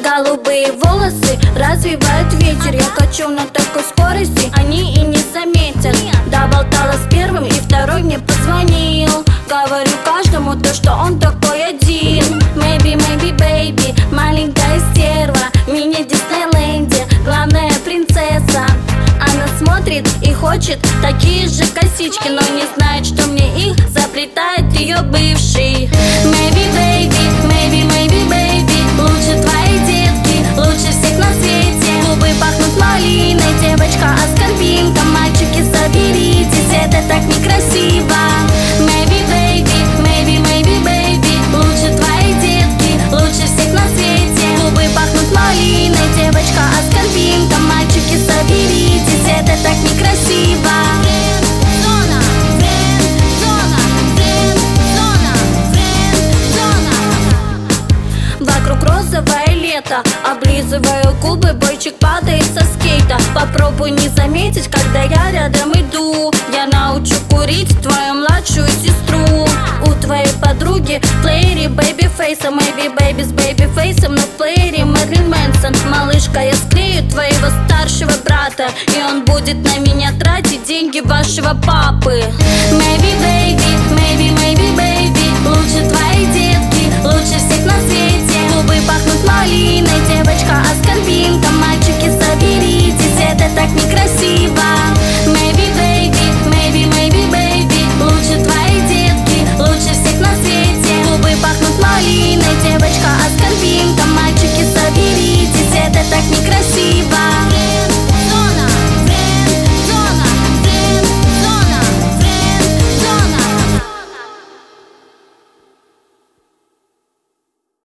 Голубые волосы развивает ветер. Я качу на такой скорости, они и не заметят. Доболтала с первым, и второй мне позвонил. Говорю каждому то, что он такой один. Maybe, maybe, baby, маленькая стерва, мини-Диснейленде, главная принцесса. Она смотрит и хочет такие же косички, но не знает, что мне их заплетает ее бывший. Maybe, baby, maybe, maybe, baby, лучше твои детки, лучше всех на свете. Губы пахнут малиной, девочка аскорбинка. Мальчики, соберитесь, это так некрасиво. Maybe, baby, maybe, maybe, baby, лучше твои детки, лучше всех на свете. Губы пахнут малиной, девочка аскорбинка. Мальчики, соберитесь, это так некрасиво. Френд-зона, френд-зона, френд-зона, френд-зона. Вокруг розовое лето, облизываю губы, бойчик падает со скейта. Попробуй не заметить, когда я рядом иду. Я научу курить твою младшую сестру. У твоей подруги в плеере бэйби-фейса, maybe baby с бэйби-фейсом, но в плеере Мэрилин Мэнсон. Малышка, я склею твоего старшего брата, и он будет на меня тратить деньги вашего папы. Maybe, baby,